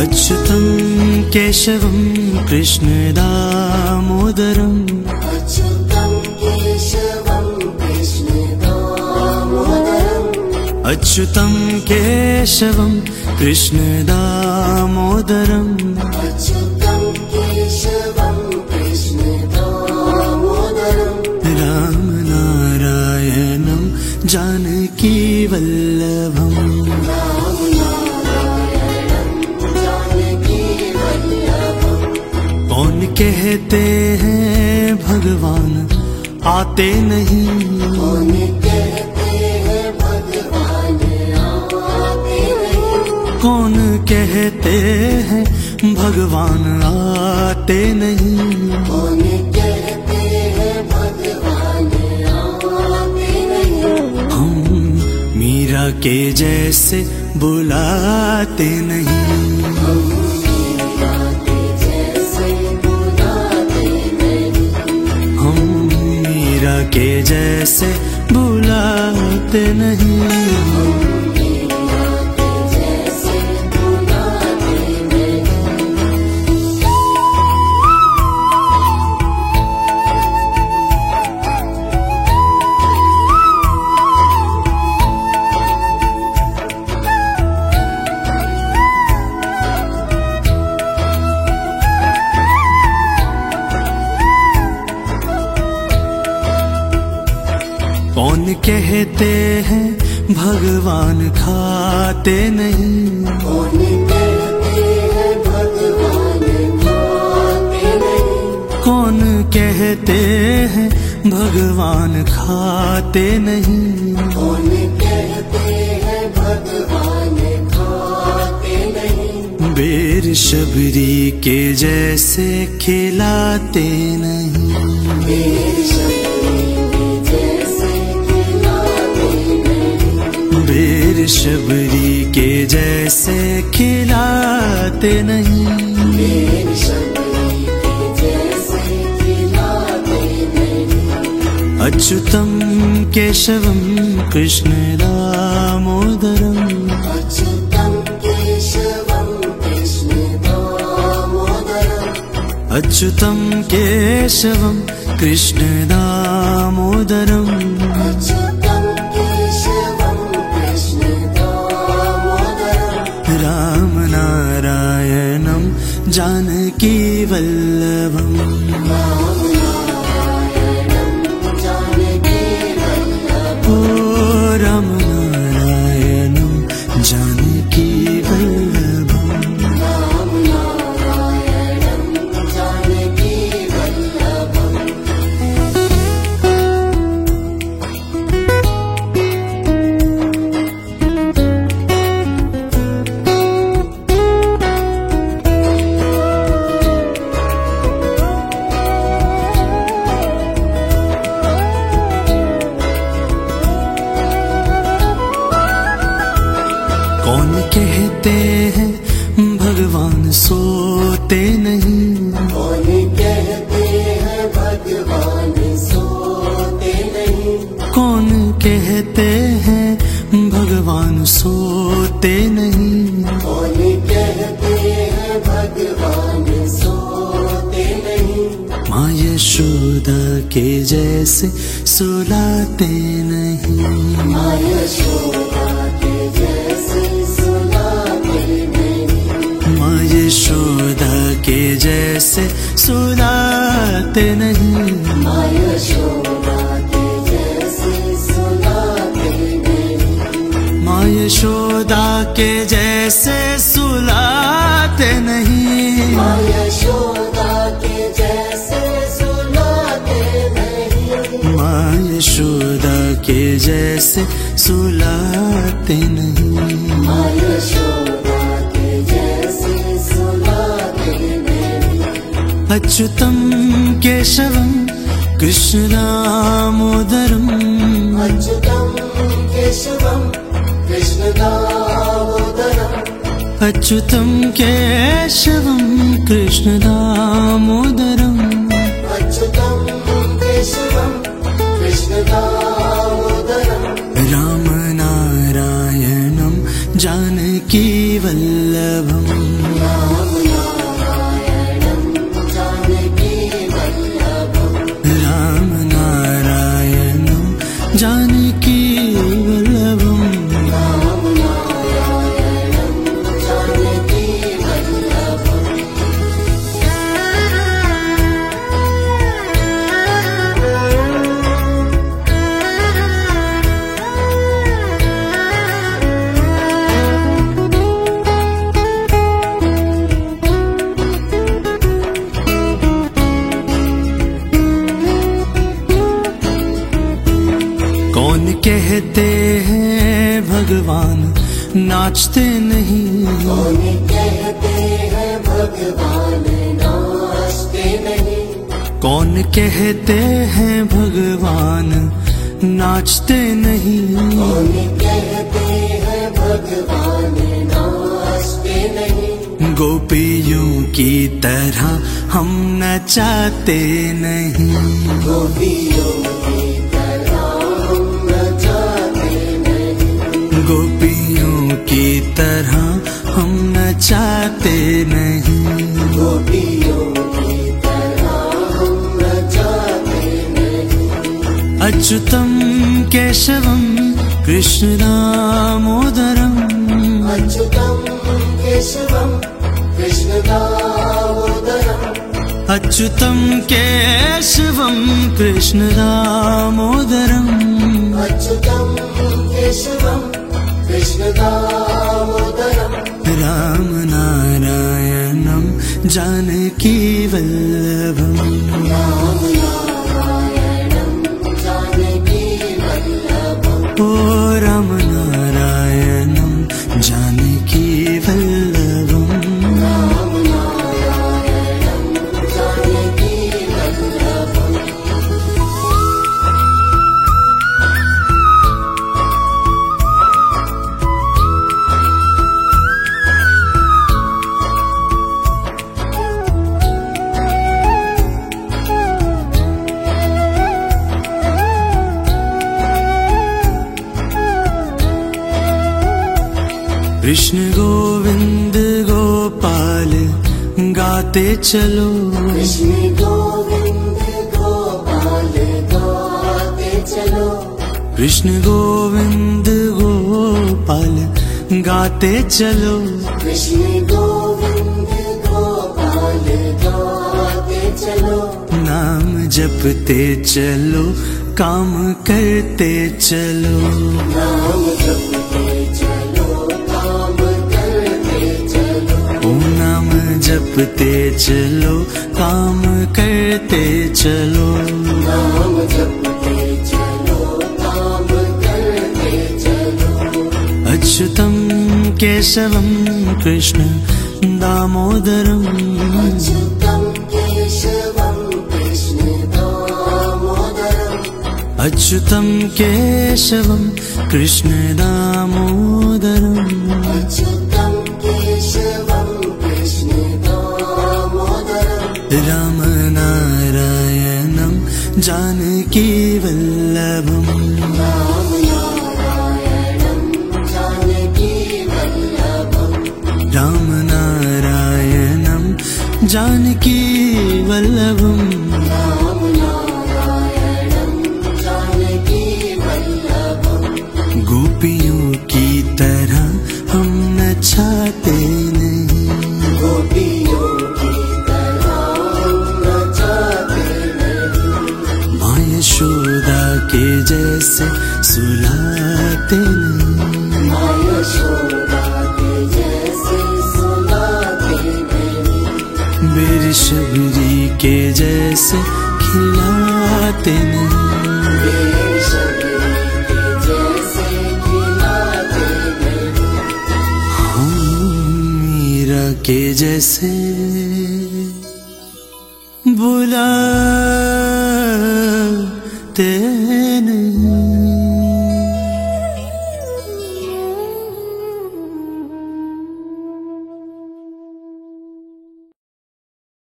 अच्युतं केशवं कृष्णदामोदरम् अच्युतं केशवं कृष्णदामोदरम् रामनारायणं जानकीवल्लभम् कौन कहते हैं भगवान आते नहीं, कौन कहते हैं भगवान आते नहीं, हम मीरा के जैसे बुलाते नहीं, हम मीरा के जैसे बुलाते नहीं। कौन कहते हैं भगवान खाते नहीं, कौन कहते हैं भगवान खाते नहीं, कौन कहते हैं भगवान खाते नहीं, कौन कहते हैं भगवान खाते नहीं, बेर शबरी के जैसे खिलाते नहीं, बेर शबरी के जैसे खिलाते नहीं, अच्युतं केशवं कृष्णदामोदरम् अच्युतं केशवं कृष्णदामोदरम् रामनारायणं जानकीवल्लभम् ओ रामनारायणं जानकीवल्लभम्। कौन कहते हैं भगवान सोते नहीं, कौन कहते हैं भगवान सोते नहीं, कौन कहते हैं भगवान सोते नहीं, कौन कहते हैं भगवान सोते नहीं, माँ यशोदा के जैसे सुलाते नहीं, माँ यशोदा के जैसे माँ यशोदा के जैसे सुलाते नहीं, माँ यशोदा के जैसे सुलाते नहीं, माँ यशोदा के जैसे सुलाते नहीं, माँ यशोदा के जैसे सुलाते नहीं, माँ यशोदा के जैसे सुलाते नहीं, माँ यशोदा के जैसे सुलाते नहीं, अच्युतं केशवं कृष्णदामोदरम् अच्युतं केशवं कृष्णदामोदरम् अच्युतं केशवं कृष्णदामोदरम् अच्युतं केशवं कृष्णदामोदरम् रामनारायणं जानकीवल्लभम्। कहते हैं भगवान नाचते नहीं, कौन कहते हैं भगवान नाचते नहीं, कौन कहते हैं भगवान नाचते नहीं, कौन कहते हैं भगवान नाचते नहीं, गोपियों की तरह हम नचाते नहीं, गोपियों की तरह हम नचाते नहीं, गोपियों की तरह हम नचाते नहीं, गोपियों की तरह हम नचाते नहीं, अच्युतम केशवम कृष्ण दामोदरम, अच्युतम केशवम कृष्ण दामोदरम, अच्युतम केशवम कृष्ण दामोदरम, अच्युतम केशवम कृष्ण दामोदरम, राम नारायणम जानकी वल्लभम, राम नारायणं जानकी वल्लभम्, ओ राम नारायणम जानकी वल्लभम, राम नारायणं जानकी वल्लभम्, कृष्ण गोविंद गोपाल गाते चलो, कृष्ण गोविंद गोपाल गाते चलो, कृष्ण गोविंद गोपाल गाते चलो, कृष्ण गोविंद गोपाल गाते चलो, नाम जपते चलो काम करते चलो, नाम जपते चलो काम करते चलो, ओ नाम जपते चलो काम करते चलो, नाम जपते चलो काम करते चलो, अच्युतम केशवम कृष्ण दामोदरम, अच्युतं केशवं कृष्ण दामोदरम्, अच्युतम केशवम कृष्ण दामोदरम, अच्युतं केशवं कृष्ण दामोदरम्, राम नारायणम जानकी वल्लभम, राम नारायणं जानकी वल्लभम्, राम नारायणम जानकी वल्लभम, राम नारायणं जानकी वल्लभम्, गोपियों की तरह हम नचाते नहीं, गोपियों की तरह हम नचाते नहीं, माँ यशोदा के जैसे सुलाते नहीं, माँ यशोदा के जैसे सुलाते नहीं, मेरी शबरी के जैसे खिलाते नहीं, मेरी शबरी के जैसे खिलाते नहीं, हम मीरा के जैसे